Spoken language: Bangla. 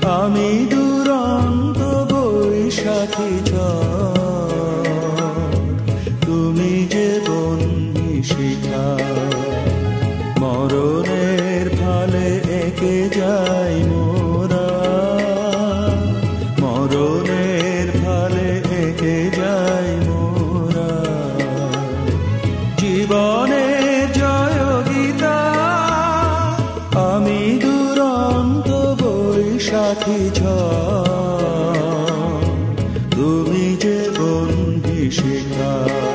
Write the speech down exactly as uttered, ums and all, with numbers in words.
আমি দুরন্ত বৈশাখী ঝড়, তুমি যে বন্দি শিখা। মরণের ফালে একে যাই মোরা, মরণের ফালে একে যাই মোরা। জীবনের জয় গীতা, আমি দুরন্ত বৈশাখী ঝড়, তুমি যে বন্দি শিখা।